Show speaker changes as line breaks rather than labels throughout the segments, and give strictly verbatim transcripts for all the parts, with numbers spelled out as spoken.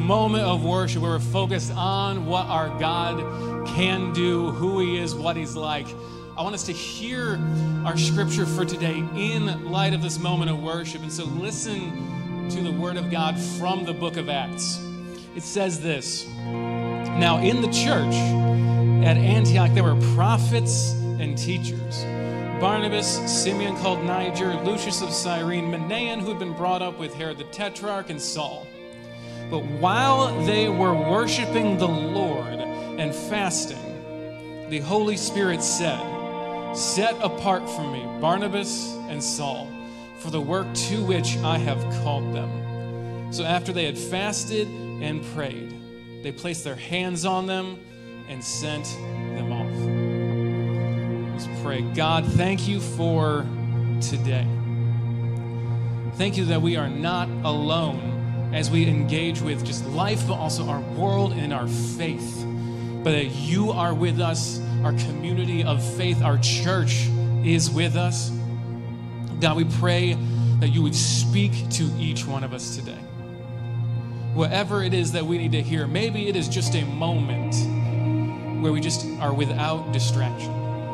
moment of worship where we're focused on what our God can do, who he is, what he's like. I want us to hear our scripture for today in light of this moment of worship. And so listen to the word of God from the book of Acts. It says this: Now in the church at Antioch there were prophets and teachers. Barnabas, Simeon called Niger, Lucius of Cyrene, Manaen, who had been brought up with Herod the Tetrarch, and Saul. But while they were worshiping the Lord and fasting, the Holy Spirit said, Set apart for me Barnabas and Saul for the work to which I have called them. So after they had fasted and prayed, they placed their hands on them and sent them off. Let's pray. God, thank you for today. Thank you that we are not alone as we engage with just life, but also our world and our faith. But that you are with us, our community of faith, our church is with us. God, we pray that you would speak to each one of us today. Whatever it is that we need to hear, maybe it is just a moment where we just are without distraction.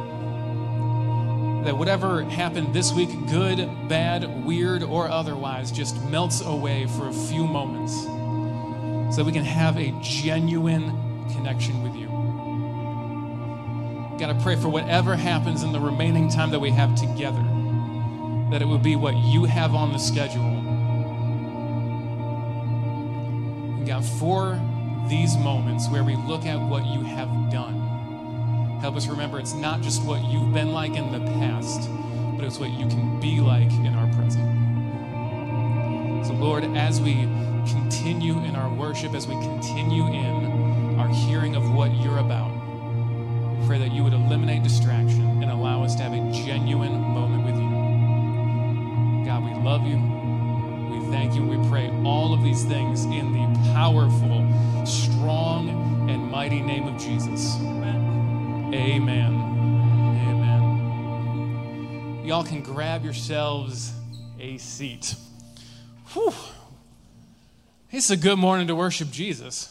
That whatever happened this week, good, bad, weird, or otherwise, just melts away for a few moments so that we can have a genuine connection with you. God, I pray for whatever happens in the remaining time that we have together, that it would be what you have on the schedule. And God, for these moments where we look at what you have done, help us remember it's not just what you've been like in the past, but it's what you can be like in our present. So Lord, as we continue in our worship, as we continue in our hearing of what you're about, we pray that you would eliminate distraction and allow us to have a genuine moment with you. God, we love you. We thank you. We pray all of these things in the powerful, strong, and mighty name of Jesus. Amen. Amen. Y'all can grab yourselves a seat. Whew. It's a good morning to worship Jesus.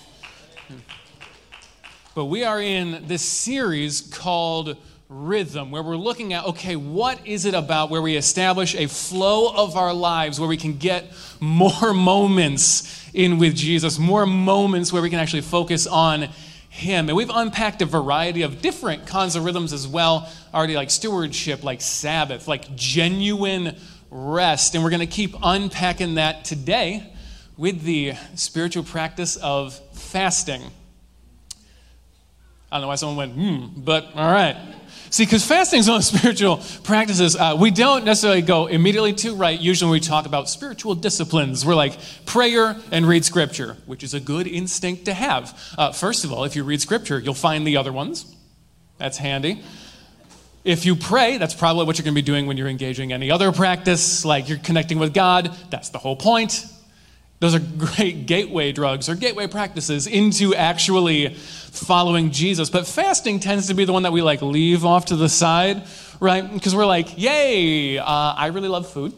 But we are in this series called Rhythm, where we're looking at, okay, what is it about where we establish a flow of our lives where we can get more moments in with Jesus, more moments where we can actually focus on him. And we've unpacked a variety of different kinds of rhythms as well, already like stewardship, like Sabbath, like genuine rest. And we're going to keep unpacking that today with the spiritual practice of fasting. I don't know why someone went, hmm, but all right. See, because fasting is one of the spiritual practices uh, we don't necessarily go immediately to, right? Usually when we talk about spiritual disciplines, we're like prayer and read scripture, which is a good instinct to have. Uh, first of all, if you read scripture, you'll find the other ones. That's handy. If you pray, that's probably what you're going to be doing when you're engaging any other practice, like you're connecting with God. That's the whole point. Those are great gateway drugs or gateway practices into actually following Jesus. But fasting tends to be the one that we like leave off to the side, right? Because we're like, yay, uh, I really love food.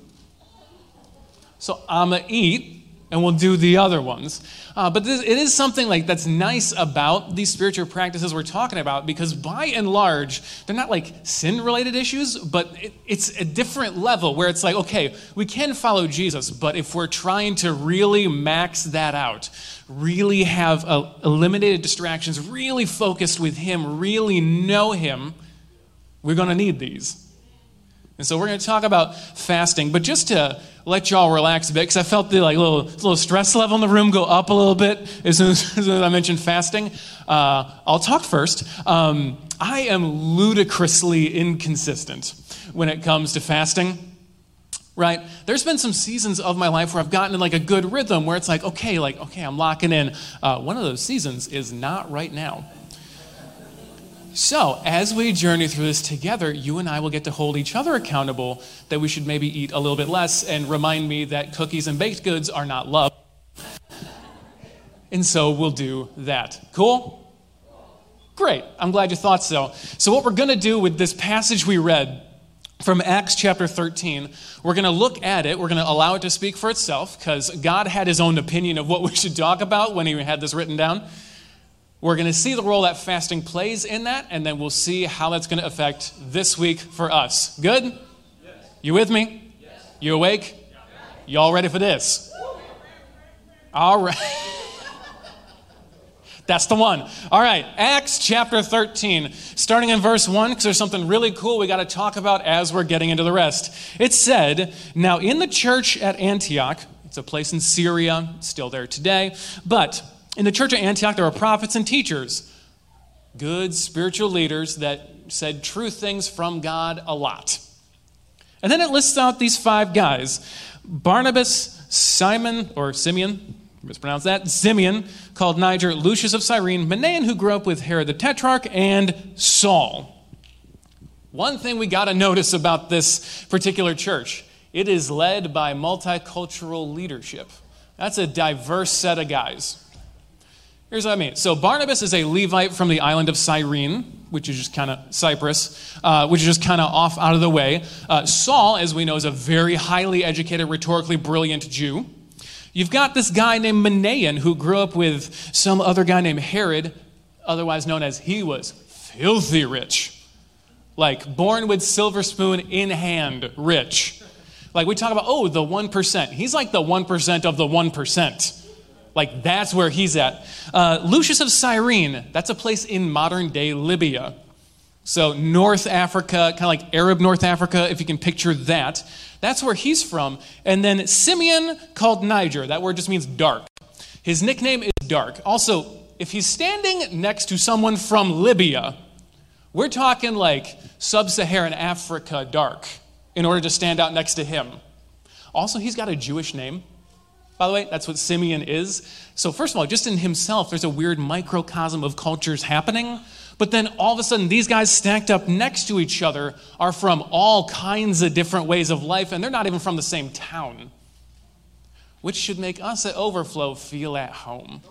So I'm going to eat and we'll do the other ones. Uh, but this, it is something like that's nice about these spiritual practices we're talking about, because by and large, they're not like sin-related issues, but it, it's a different level where it's like, okay, we can follow Jesus, but if we're trying to really max that out, really have uh, eliminated distractions, really focused with him, really know him, we're going to need these. And so we're going to talk about fasting, but just to let y'all relax a bit, because I felt the like little little stress level in the room go up a little bit as soon as, as I mentioned fasting. Uh, I'll talk first. Um, I am ludicrously inconsistent when it comes to fasting. Right? There's been some seasons of my life where I've gotten in like a good rhythm where it's like, okay, like okay, I'm locking in. Uh, one of those seasons is not right now. So, as we journey through this together, you and I will get to hold each other accountable that we should maybe eat a little bit less and remind me that cookies and baked goods are not love. And so we'll do that. Cool? Great. I'm glad you thought so. So what we're going to do with this passage we read from Acts chapter thirteen. We're going to look at it. We're going to allow it to speak for itself because God had his own opinion of what we should talk about when he had this written down. We're going to see the role that fasting plays in that, and then we'll see how that's going to affect this week for us. Good? Yes. You with me? Yes. You awake? Yeah. You all ready for this? All right. That's the one. All right, Acts chapter thirteen, starting in verse one, because there's something really cool we got to talk about as we're getting into the rest. It said, "Now in the church at Antioch," it's a place in Syria, still there today, but in the church at Antioch there were prophets and teachers, good spiritual leaders that said true things from God a lot. And then it lists out these five guys: Barnabas, Simon, or Simeon, mispronounce that, Simeon, called Niger, Lucius of Cyrene, Manaen, who grew up with Herod the Tetrarch, and Saul. One thing we got to notice about this particular church, it is led by multicultural leadership. That's a diverse set of guys. Here's what I mean. So Barnabas is a Levite from the island of Cyrene, which is just kind of Cyprus, uh, which is just kind of off out of the way. Uh, Saul, as we know, is a very highly educated, rhetorically brilliant Jew. You've got this guy named Manaen who grew up with some other guy named Herod, otherwise known as he was filthy rich. Like born with silver spoon in hand rich. Like we talk about, oh, the one percent. He's like the one percent of the one percent. Like that's where he's at. Uh, Lucius of Cyrene, that's a place in modern day Libya. So North Africa, kind of like Arab North Africa, if you can picture that. That's where he's from. And then Simeon, called Niger. That word just means dark. His nickname is Dark. Also, if he's standing next to someone from Libya, we're talking like sub-Saharan Africa dark in order to stand out next to him. Also, he's got a Jewish name. By the way, that's what Simeon is. So first of all, just in himself, there's a weird microcosm of cultures happening. But then all of a sudden, these guys stacked up next to each other are from all kinds of different ways of life, and they're not even from the same town, which should make us at Overflow feel at home.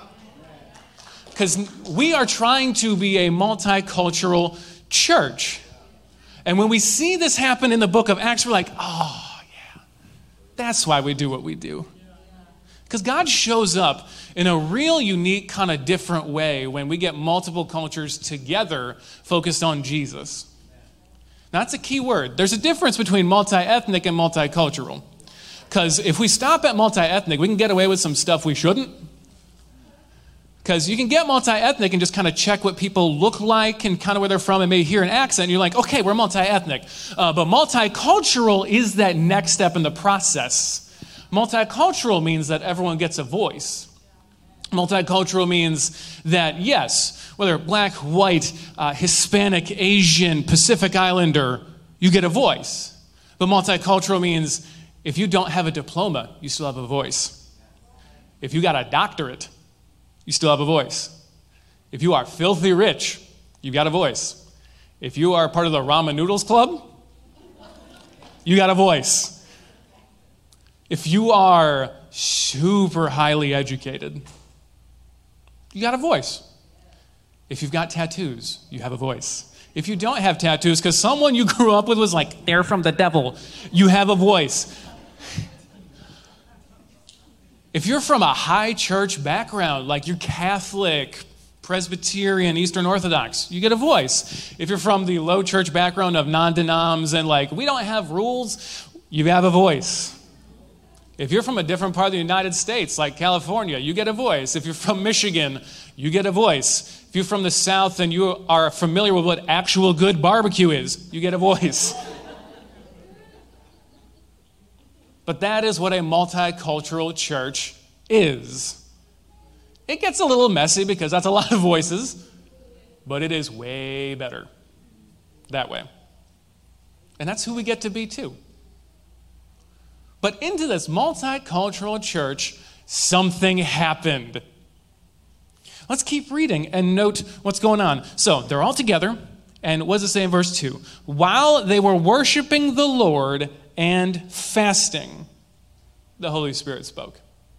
Because we are trying to be a multicultural church. And when we see this happen in the book of Acts, we're like, oh, yeah, that's why we do what we do. Because God shows up in a real unique kind of different way when we get multiple cultures together focused on Jesus. Now, that's a key word. There's a difference between multi-ethnic and multicultural. Because if we stop at multi-ethnic, we can get away with some stuff we shouldn't. Because you can get multi-ethnic and just kind of check what people look like and kind of where they're from and maybe hear an accent. And you're like, okay, we're multi-ethnic. Uh, but multicultural is that next step in the process. Multicultural means that everyone gets a voice. Multicultural means that, yes, whether black, white, uh, Hispanic, Asian, Pacific Islander, you get a voice. But multicultural means if you don't have a diploma, you still have a voice. If you got a doctorate, you still have a voice. If you are filthy rich, you got a voice. If you are part of the Ramen Noodles Club, you got a voice. If you are super highly educated, you got a voice. If you've got tattoos, you have a voice. If you don't have tattoos because someone you grew up with was like, they're from the devil, you have a voice. If you're from a high church background, like you're Catholic, Presbyterian, Eastern Orthodox, you get a voice. If you're from the low church background of non-denoms and like, we don't have rules, you have a voice. If you're from a different part of the United States, like California, you get a voice. If you're from Michigan, you get a voice. If you're from the South and you are familiar with what actual good barbecue is, you get a voice. But that is what a multicultural church is. It gets a little messy because that's a lot of voices, but it is way better that way. And that's who we get to be too. But into this multicultural church, something happened. Let's keep reading and note what's going on. So they're all together, and what does it say in verse two? While they were worshiping the Lord and fasting, the Holy Spirit spoke.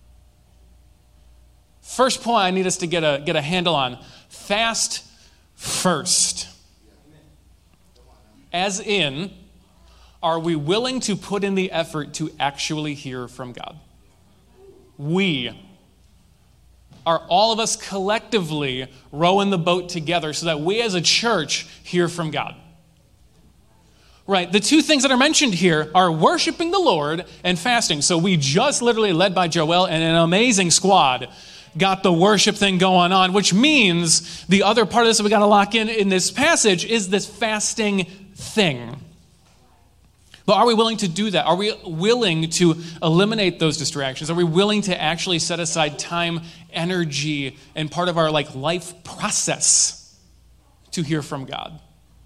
First point I need us to get a, get a handle on. Fast first. As in, are we willing to put in the effort to actually hear from God? We. Are all of us collectively rowing the boat together so that we as a church hear from God? Right, the two things that are mentioned here are worshiping the Lord and fasting. So we just literally, led by Joel and an amazing squad, got the worship thing going on, which means the other part of this that we got to lock in in this passage is this fasting thing. But are we willing to do that? Are we willing to eliminate those distractions? Are we willing to actually set aside time, energy, and part of our like life process to hear from God?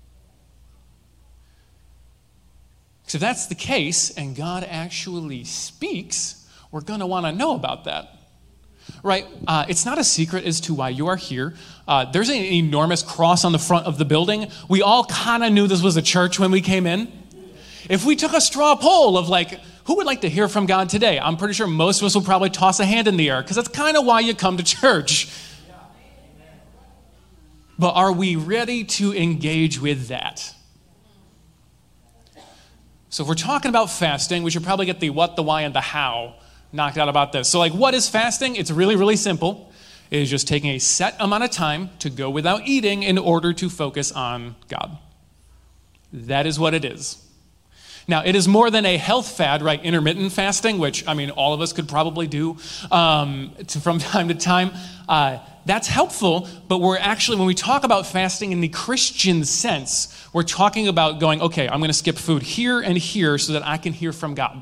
Because if that's the case, and God actually speaks, we're going to want to know about that. Right? Uh, it's not a secret as to why you are here. Uh, there's an enormous cross on the front of the building. We all kind of knew this was a church when we came in. If we took a straw poll of like, who would like to hear from God today? I'm pretty sure most of us will probably toss a hand in the air because that's kind of why you come to church. But are we ready to engage with that? So if we're talking about fasting, we should probably get the what, the why, and the how knocked out about this. So like, what is fasting? It's really, really simple. It is just taking a set amount of time to go without eating in order to focus on God. That is what it is. Now, it is more than a health fad, right? Intermittent fasting, which, I mean, all of us could probably do um, to, from time to time. Uh, that's helpful, but we're actually, when we talk about fasting in the Christian sense, we're talking about going, okay, I'm going to skip food here and here so that I can hear from God.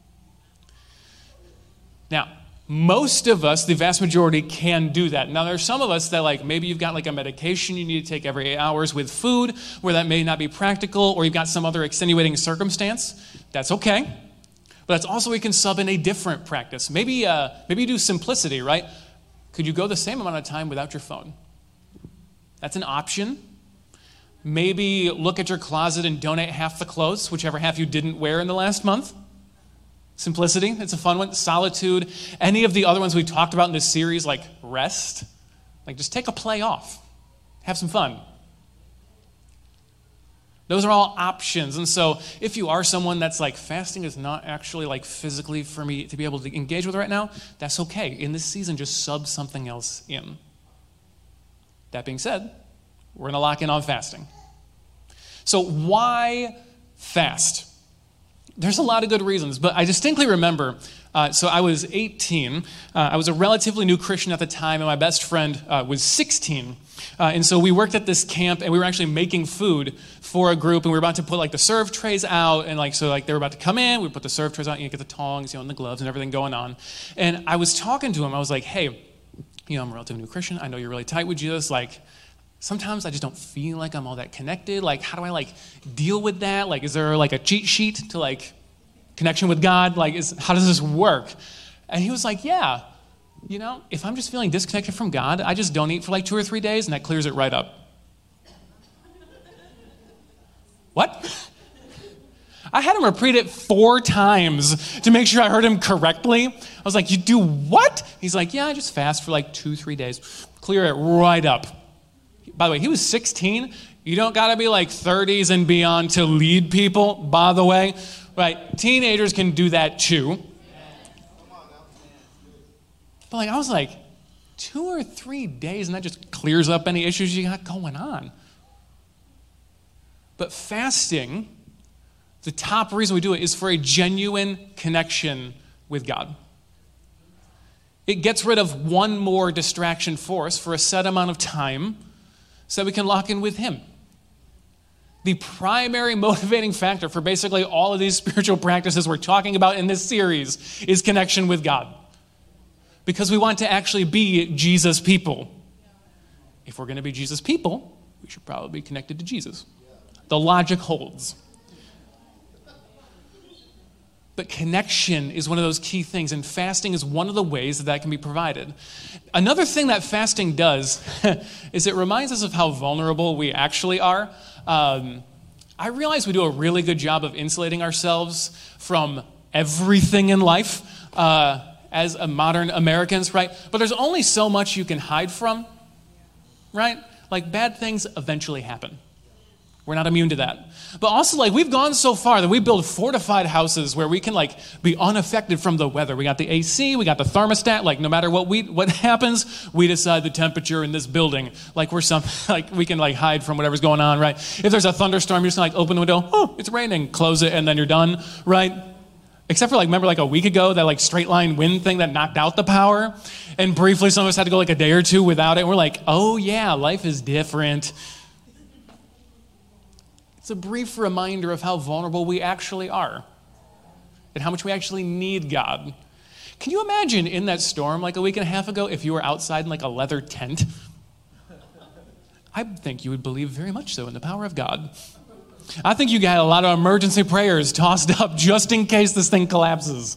Now, most of us, the vast majority, can do that. Now, there's some of us that, like, maybe you've got, like, a medication you need to take every eight hours with food, where that may not be practical, or you've got some other extenuating circumstance. That's okay. But that's also, we can sub in a different practice. Maybe, uh, maybe you do simplicity, right? Could you go the same amount of time without your phone? That's an option. Maybe look at your closet and donate half the clothes, whichever half you didn't wear in the last month. Simplicity, it's a fun one. Solitude, any of the other ones we talked about in this series, like rest. Like just take a play off. Have some fun. Those are all options. And so if you are someone that's like, fasting is not actually like physically for me to be able to engage with right now, that's okay. In this season, just sub something else in. That being said, we're going to lock in on fasting. So why fast? There's a lot of good reasons, but I distinctly remember, uh, so I was eighteen. Uh, I was a relatively new Christian at the time, and my best friend uh, was sixteen. Uh, and so we worked at this camp, and we were actually making food for a group, and we were about to put like the serve trays out, and like so like they were about to come in. We put the serve trays out, and you get the tongs, you know, and the gloves, and everything going on. And I was talking to him. I was like, "Hey, you know, I'm a relatively new Christian. I know you're really tight with Jesus. Like, sometimes I just don't feel like I'm all that connected. Like, how do I like deal with that? Like, is there like a cheat sheet to like connection with God? Like, is how does this work?" And he was like, "Yeah, you know, if I'm just feeling disconnected from God, I just don't eat for like two or three days, and that clears it right up." What? I had him repeat it four times to make sure I heard him correctly. I was like, "You do what?" He's like, "Yeah, I just fast for like two, three days. Clear it right up." By the way, he was sixteen. You don't got to be like thirties and beyond to lead people, by the way. Right? Teenagers can do that too. But like I was like, two or three days, and that just clears up any issues you got going on. But fasting, the top reason we do it is for a genuine connection with God. It gets rid of one more distraction for us for a set amount of time so that we can lock in with Him. The primary motivating factor for basically all of these spiritual practices we're talking about in this series is connection with God. Because we want to actually be Jesus people. If we're going to be Jesus people, we should probably be connected to Jesus. The logic holds. But connection is one of those key things, and fasting is one of the ways that that can be provided. Another thing that fasting does is it reminds us of how vulnerable we actually are. Um, I realize we do a really good job of insulating ourselves from everything in life uh, as a modern Americans, right? But there's only so much you can hide from, right? Like bad things eventually happen. We're not immune to that. But also, like, we've gone so far that we build fortified houses where we can, like, be unaffected from the weather. We got the A C, we got the thermostat. Like, no matter what we what happens, we decide the temperature in this building. Like, we're some, like, we can, like, hide from whatever's going on, right? If there's a thunderstorm, you're just gonna, like, open the window. Oh, it's raining. Close it, and then you're done, right? Except for, like, remember, like, a week ago, that, like, straight line wind thing that knocked out the power? And briefly, some of us had to go, like, a day or two without it. And we're like, oh, yeah, life is different. It's a brief reminder of how vulnerable we actually are and how much we actually need God. Can you imagine in that storm like a week and a half ago if you were outside in like a leather tent? I think you would believe very much so in the power of God. I think you got a lot of emergency prayers tossed up just in case this thing collapses.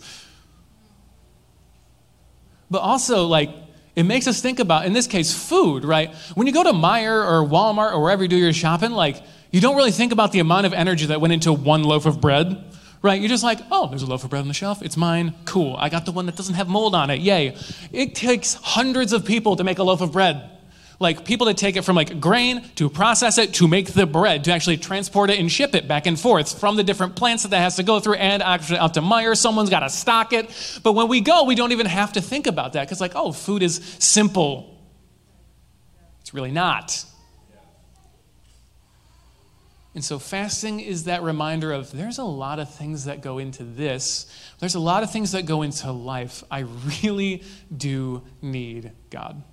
But also, like, it makes us think about, in this case, food, right? When you go to Meijer or Walmart or wherever you do your shopping, like, you don't really think about the amount of energy that went into one loaf of bread, right? You're just like, oh, there's a loaf of bread on the shelf. It's mine. Cool. I got the one that doesn't have mold on it. Yay. It takes hundreds of people to make a loaf of bread. Like, people that take it from, like, grain to process it to make the bread, to actually transport it and ship it back and forth from the different plants that that has to go through and actually out to Meijer. Someone's got to stock it. But when we go, we don't even have to think about that because, like, oh, food is simple. It's really not. And so fasting is that reminder of there's a lot of things that go into this. There's a lot of things that go into life. I really do need God.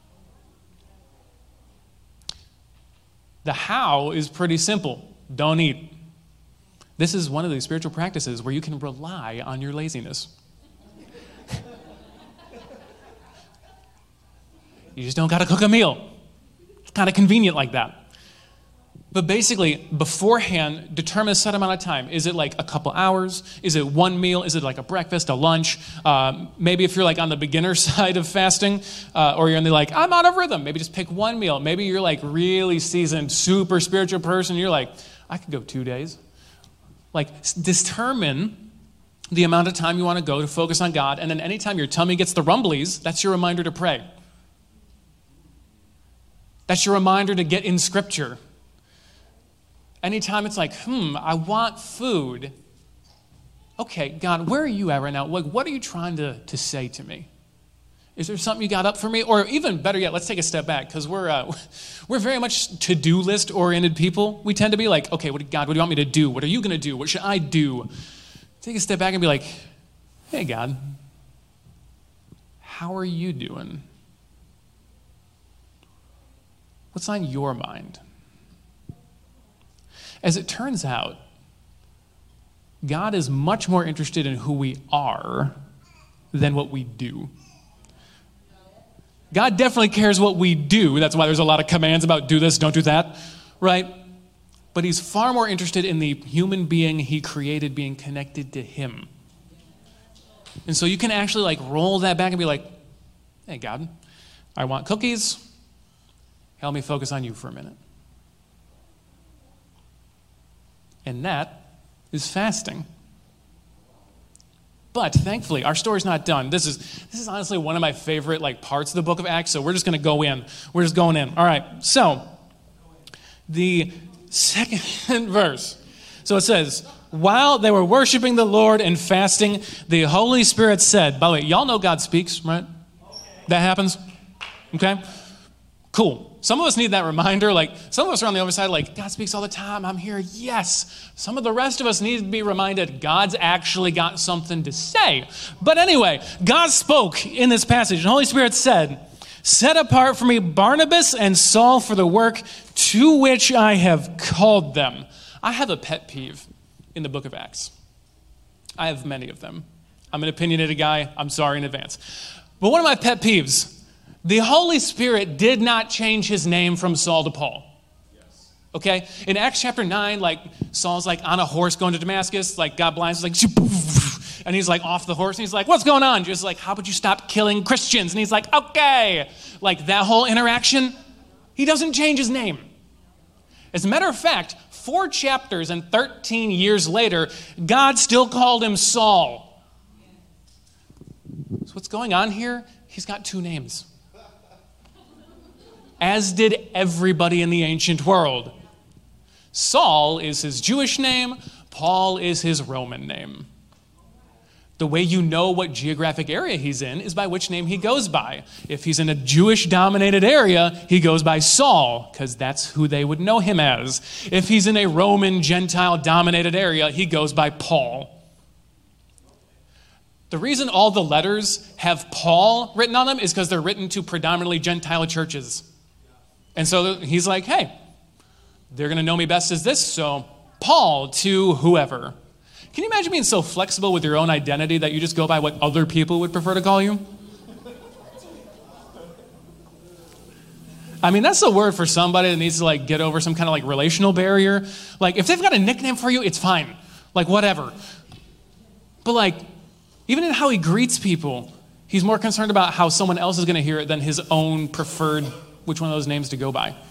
The how is pretty simple. Don't eat. This is one of these spiritual practices where you can rely on your laziness. You just don't got to cook a meal. It's kind of convenient like that. But basically, beforehand, determine a set amount of time. Is it like a couple hours? Is it one meal? Is it like a breakfast, a lunch? Uh, maybe if you're like on the beginner side of fasting, uh, or you're in the like, I'm out of rhythm, maybe just pick one meal. Maybe you're like really seasoned, super spiritual person. You're like, I could go two days. Like, determine the amount of time you want to go to focus on God. And then anytime your tummy gets the rumblies, that's your reminder to pray. That's your reminder to get in Scripture. Anytime it's like, hmm, I want food. Okay, God, where are you at right now? Like, what are you trying to, to say to me? Is there something you got up for me? Or even better yet, let's take a step back because we're uh, we're very much to-do list oriented people. We tend to be like, okay, what, God, what do you want me to do? What are you going to do? What should I do? Take a step back and be like, hey, God, how are you doing? What's on your mind? As it turns out, God is much more interested in who we are than what we do. God definitely cares what we do. That's why there's a lot of commands about do this, don't do that, right? But he's far more interested in the human being he created being connected to him. And so you can actually like roll that back and be like, hey, God, I want cookies. Help me focus on you for a minute. And that is fasting. But thankfully, our story's not done. This is this is honestly one of my favorite like parts of the book of Acts, so we're just going to go in. We're just going in. All right, so the second verse. So it says, while they were worshiping the Lord and fasting, the Holy Spirit said, by the way, y'all know God speaks, right? That happens? Okay? Cool. Some of us need that reminder. Like, some of us are on the other side, like, God speaks all the time. I'm here. Yes. Some of the rest of us need to be reminded God's actually got something to say. But anyway, God spoke in this passage. And the Holy Spirit said, set apart for me Barnabas and Saul for the work to which I have called them. I have a pet peeve in the book of Acts. I have many of them. I'm an opinionated guy. I'm sorry in advance. But one of my pet peeves, the Holy Spirit did not change his name from Saul to Paul. Yes. Okay? In Acts chapter nine, like, Saul's like on a horse going to Damascus, like God blinds, like, and he's like off the horse, and he's like, what's going on? Just like, how about you stop killing Christians? And he's like, okay. Like that whole interaction, he doesn't change his name. As a matter of fact, four chapters and thirteen years later, God still called him Saul. So what's going on here? He's got two names. As did everybody in the ancient world. Saul is his Jewish name. Paul is his Roman name. The way you know what geographic area he's in is by which name he goes by. If he's in a Jewish-dominated area, he goes by Saul, because that's who they would know him as. If he's in a Roman, Gentile-dominated area, he goes by Paul. The reason all the letters have Paul written on them is because they're written to predominantly Gentile churches. And so he's like, hey, they're going to know me best as this, so Paul to whoever. Can you imagine being so flexible with your own identity that you just go by what other people would prefer to call you? I mean, that's a word for somebody that needs to like get over some kind of like relational barrier. Like if they've got a nickname for you, it's fine. Like whatever. But like, even in how he greets people, he's more concerned about how someone else is going to hear it than his own preferred, which one of those names to go by.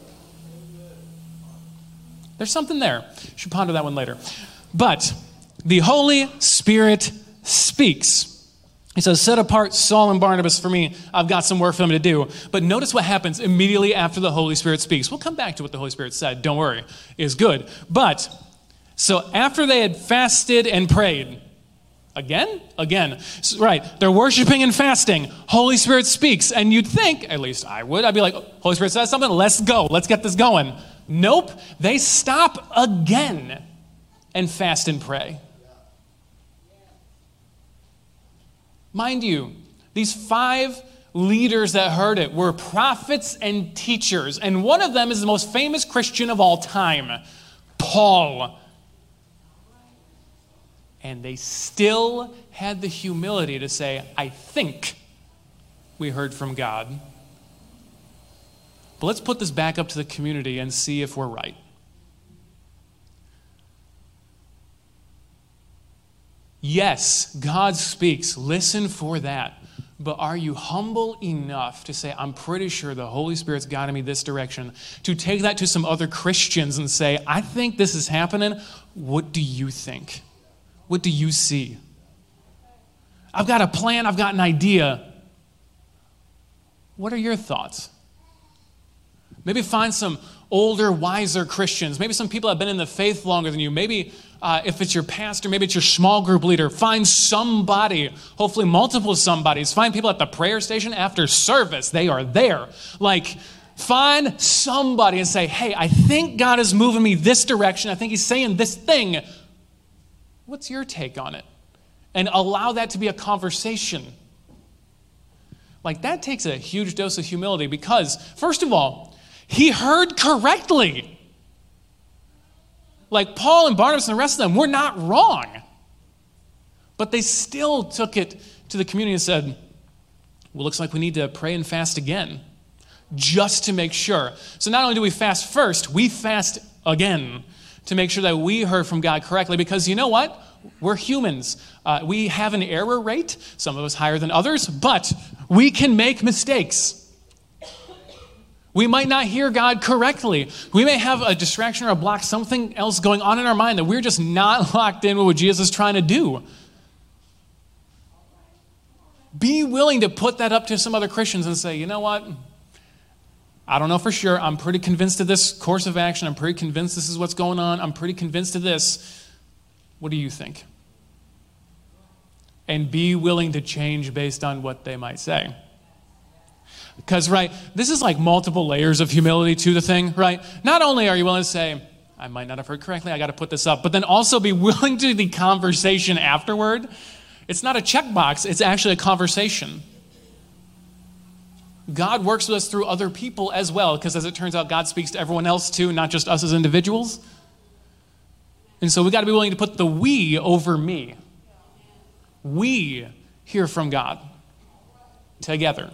There's something there. You should ponder that one later. But the Holy Spirit speaks. He says, set apart Saul and Barnabas for me. I've got some work for them to do. But notice what happens immediately after the Holy Spirit speaks. We'll come back to what the Holy Spirit said. Don't worry. It's good. But, so after they had fasted and prayed, again? Again. Right. They're worshiping and fasting. Holy Spirit speaks. And you'd think, at least I would, I'd be like, Holy Spirit says something. Let's go. Let's get this going. Nope. They stop again and fast and pray. Mind you, these five leaders that heard it were prophets and teachers, and one of them is the most famous Christian of all time, Paul. And they still had the humility to say, I think we heard from God. But let's put this back up to the community and see if we're right. Yes, God speaks. Listen for that. But are you humble enough to say, I'm pretty sure the Holy Spirit's guiding me this direction, to take that to some other Christians and say, I think this is happening. What do you think? What do you see? I've got a plan. I've got an idea. What are your thoughts? Maybe find some older, wiser Christians. Maybe some people that have been in the faith longer than you. Maybe uh, if it's your pastor, maybe it's your small group leader. Find somebody, hopefully multiple somebodies. Find people at the prayer station after service. They are there. Like, find somebody and say, hey, I think God is moving me this direction. I think he's saying this thing. What's your take on it? And allow that to be a conversation. Like, that takes a huge dose of humility because, first of all, he heard correctly. Like Paul and Barnabas and the rest of them were not wrong. But they still took it to the community and said, well, looks like we need to pray and fast again, just to make sure. So not only do we fast first, we fast again to make sure that we heard from God correctly. Because you know what? We're humans. Uh, we have an error rate, some of us higher than others, but we can make mistakes. We might not hear God correctly. We may have a distraction or a block, something else going on in our mind that we're just not locked in with what Jesus is trying to do. Be willing to put that up to some other Christians and say, you know what? I don't know for sure. I'm pretty convinced of this course of action. I'm pretty convinced this is what's going on. I'm pretty convinced of this. What do you think? And be willing to change based on what they might say. Because, right, this is like multiple layers of humility to the thing, right? Not only are you willing to say, I might not have heard correctly, I got to put this up, but then also be willing to do the conversation afterward. It's not a checkbox, it's actually a conversation. God works with us through other people as well, because as it turns out, God speaks to everyone else too, not just us as individuals. And so we got to be willing to put the we over me. We hear from God together.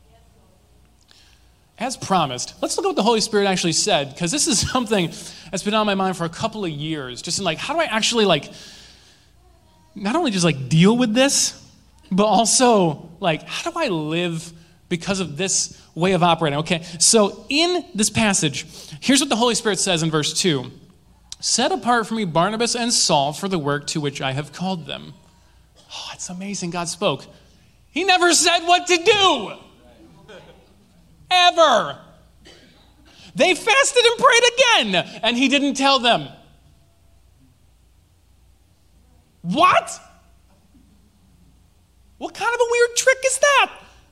As promised, let's look at what the Holy Spirit actually said, because this is something that's been on my mind for a couple of years. Just in like, how do I actually like, not only just like deal with this, but also like, how do I live because of this way of operating? Okay, so in this passage, here's what the Holy Spirit says in verse two. Set apart for me Barnabas and Saul for the work to which I have called them. Oh, it's amazing God spoke. He never said what to do. Ever. They fasted and prayed again, and he didn't tell them. What? What kind of a weird trick is that?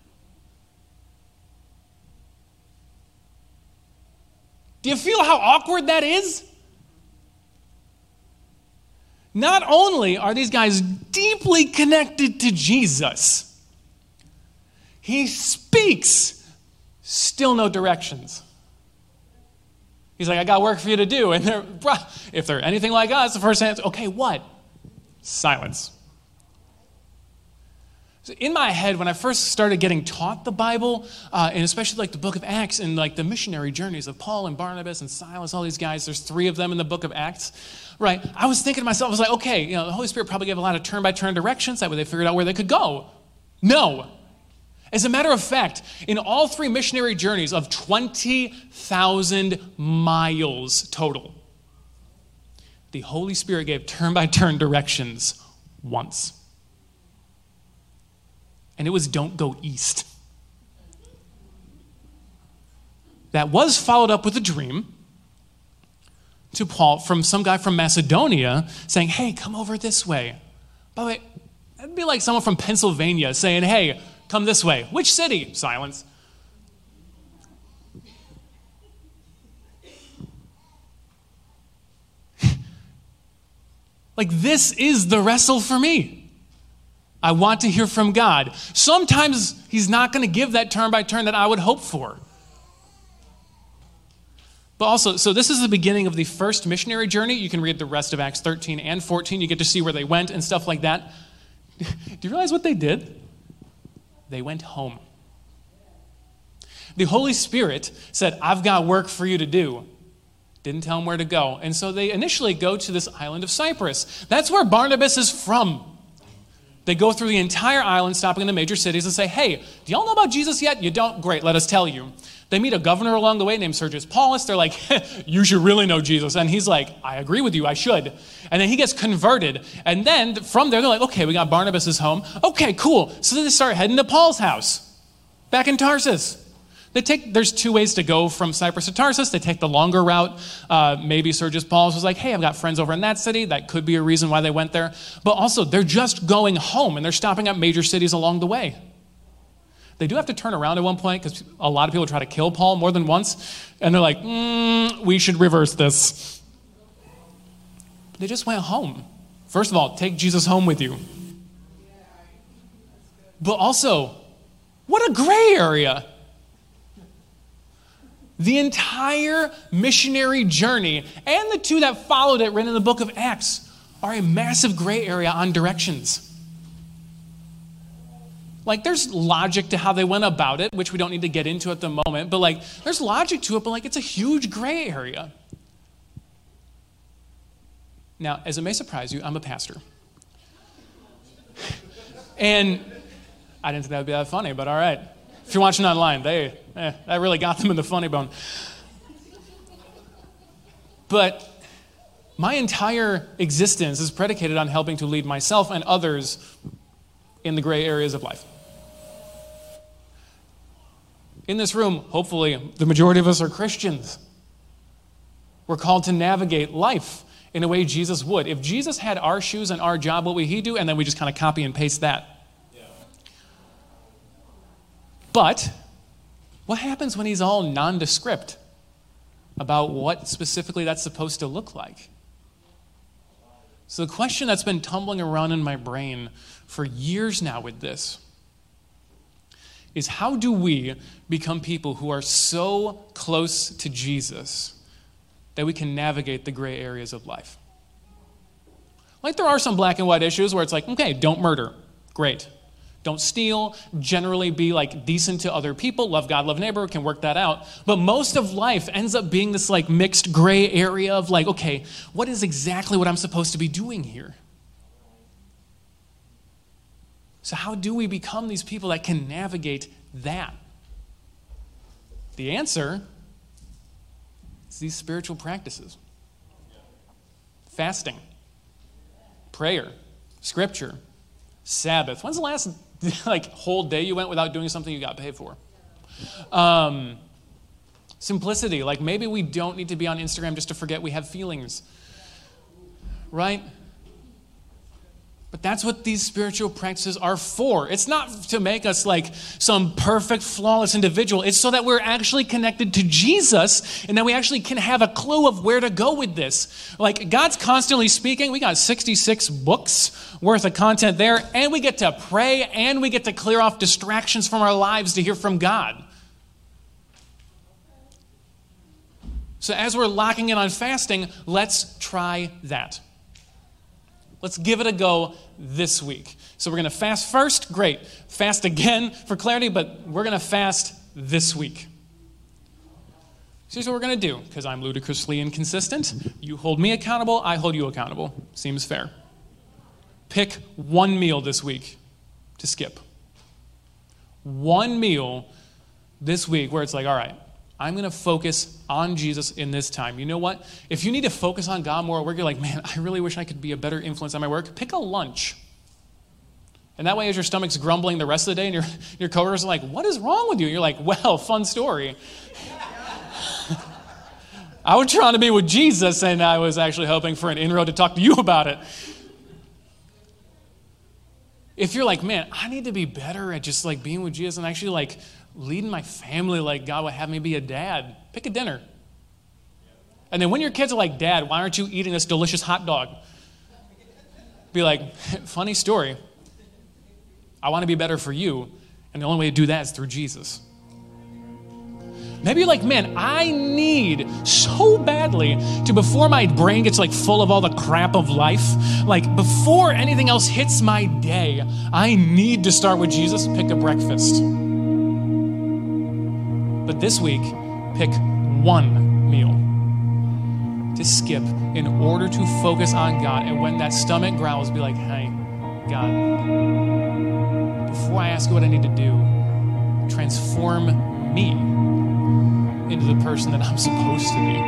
Do you feel how awkward that is? Not only are these guys deeply connected to Jesus, he speaks, still no directions. He's like, I got work for you to do. And they're, if they're anything like us, the first answer, okay, what? Silence. So in my head, when I first started getting taught the Bible, uh, and especially like the book of Acts and like the missionary journeys of Paul and Barnabas and Silas, all these guys, there's three of them in the book of Acts, right? I was thinking to myself, I was like, okay, you know, the Holy Spirit probably gave a lot of turn-by-turn directions. That way they figured out where they could go. No. As a matter of fact, in all three missionary journeys of twenty thousand miles total, the Holy Spirit gave turn-by-turn directions once. And it was don't go east. That was followed up with a dream to Paul from some guy from Macedonia saying, hey, come over this way. By the way, that'd be like someone from Pennsylvania saying, hey, come this way. Which city? Silence. Like, this is the wrestle for me. I want to hear from God. Sometimes he's not going to give that turn by turn that I would hope for. But also, so this is the beginning of the first missionary journey. You can read the rest of Acts thirteen and fourteen. You get to see where they went and stuff like that. Do you realize what they did? They went home. The Holy Spirit said, I've got work for you to do. Didn't tell them where to go. And so they initially go to this island of Cyprus. That's where Barnabas is from. They go through the entire island, stopping in the major cities and say, hey, do y'all know about Jesus yet? You don't? Great, let us tell you. They meet a governor along the way named Sergius Paulus. They're like, you should really know Jesus. And he's like, I agree with you, I should. And then he gets converted. And then from there, they're like, okay, we got Barnabas' home. Okay, cool. So then they start heading to Paul's house, back in Tarsus. They take, there's two ways to go from Cyprus to Tarsus. They take the longer route. Uh, maybe Sergius Paulus was like, hey, I've got friends over in that city. That could be a reason why they went there. But also, they're just going home, and they're stopping at major cities along the way. They do have to turn around at one point, because a lot of people try to kill Paul more than once. And they're like, mm, we should reverse this. They just went home. First of all, take Jesus home with you. But also, what a gray area. The entire missionary journey and the two that followed it, written in the book of Acts, are a massive gray area on directions. Like, there's logic to how they went about it, which we don't need to get into at the moment, but like, there's logic to it, but like, it's a huge gray area. Now, as it may surprise you, I'm a pastor. And I didn't think that would be that funny, but all right. If you're watching online, they, eh, that really got them in the funny bone. But my entire existence is predicated on helping to lead myself and others in the gray areas of life. In this room, hopefully, the majority of us are Christians. We're called to navigate life in a way Jesus would. If Jesus had our shoes and our job, what would he do? And then we just kind of copy and paste that. But what happens when he's all nondescript about what specifically that's supposed to look like? So the question that's been tumbling around in my brain for years now with this is, how do we become people who are so close to Jesus that we can navigate the gray areas of life? Like, there are some black and white issues where it's like, okay, don't murder. Great. Don't steal, generally be like decent to other people, love God, love neighbor, can work that out. But most of life ends up being this like mixed gray area of like, okay, what is exactly what I'm supposed to be doing here? So how do we become these people that can navigate that? The answer is these spiritual practices. Fasting, prayer, scripture, Sabbath. When's the last like whole day you went without doing something you got paid for? Um, Simplicity. Like maybe we don't need to be on Instagram just to forget we have feelings. Right? But that's what these spiritual practices are for. It's not to make us like some perfect, flawless individual. It's so that we're actually connected to Jesus and that we actually can have a clue of where to go with this. Like God's constantly speaking. We got sixty-six books worth of content there, and we get to pray, and we get to clear off distractions from our lives to hear from God. So as we're locking in on fasting, let's try that. Let's give it a go this week. So we're going to fast first. Great. Fast again for clarity, but we're going to fast this week. So here's what we're going to do, because I'm ludicrously inconsistent. You hold me accountable, I hold you accountable. Seems fair. Pick one meal this week to skip. One meal this week where it's like, all right, I'm going to focus on Jesus in this time. You know what? If you need to focus on God more at work, you're like, man, I really wish I could be a better influence on my work. Pick a lunch. And that way, as your stomach's grumbling the rest of the day and your, your coworkers are like, what is wrong with you? You're like, well, fun story. I was trying to be with Jesus, and I was actually hoping for an inroad to talk to you about it. If you're like, man, I need to be better at just like being with Jesus and actually like leading my family like God would have me be a dad, pick a dinner. And then when your kids are like, Dad, why aren't you eating this delicious hot dog? Be like, funny story. I want to be better for you, and the only way to do that is through Jesus. Maybe you're like, man, I need so badly to, before my brain gets like full of all the crap of life, like before anything else hits my day, I need to start with Jesus, pick a breakfast. But this week, pick one meal to skip in order to focus on God. And when that stomach growls, be like, hey, God, before I ask you what I need to do, transform me into the person that I'm supposed to be.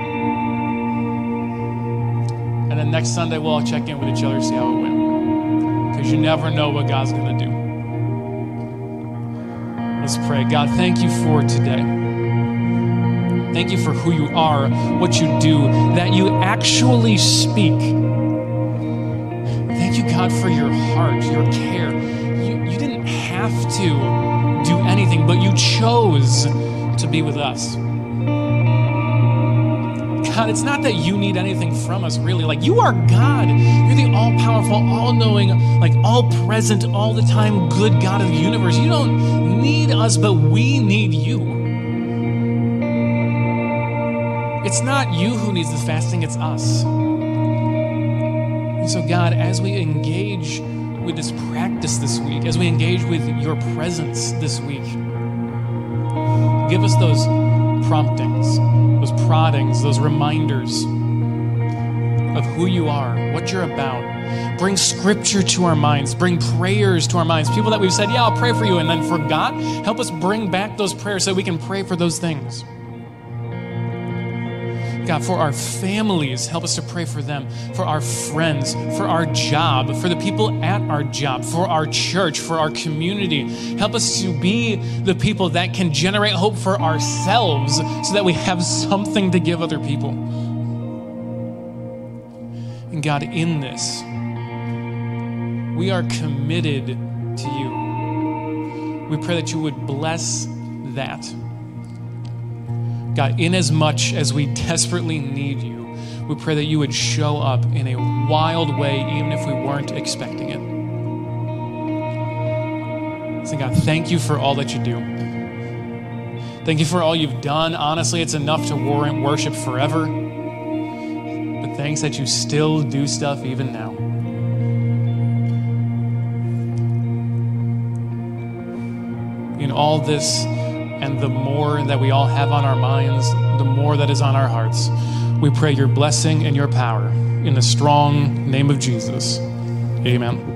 And then next Sunday, we'll all check in with each other, see how it went. Because you never know what God's going to do. Let's pray. God, thank you for today. Thank you for who you are, what you do, that you actually speak. Thank you, God, for your heart, your care. You, you didn't have to do anything, but you chose to be with us. God, it's not that you need anything from us, really. Like, you are God. You're the all-powerful, all-knowing, like, all-present, all-the-time good God of the universe. You don't need us, but we need you. It's not you who needs the fasting, it's us. And so, God, as we engage with this practice this week, as we engage with your presence this week, give us those promptings, those proddings, those reminders of who you are, what you're about. Bring scripture to our minds. Bring prayers to our minds. People that we've said, yeah, I'll pray for you, and then forgot. Help us bring back those prayers so we can pray for those things. God, for our families, help us to pray for them. For our friends, for our job, for the people at our job, for our church, for our community. Help us to be the people that can generate hope for ourselves so that we have something to give other people. And God, in this, we are committed to you. We pray that you would bless that. God, in as much as we desperately need you, we pray that you would show up in a wild way, even if we weren't expecting it. So God, thank you for all that you do. Thank you for all you've done. Honestly, it's enough to warrant worship forever. But thanks that you still do stuff even now. In all this, and the more that we all have on our minds, the more that is on our hearts. We pray your blessing and your power in the strong name of Jesus. Amen.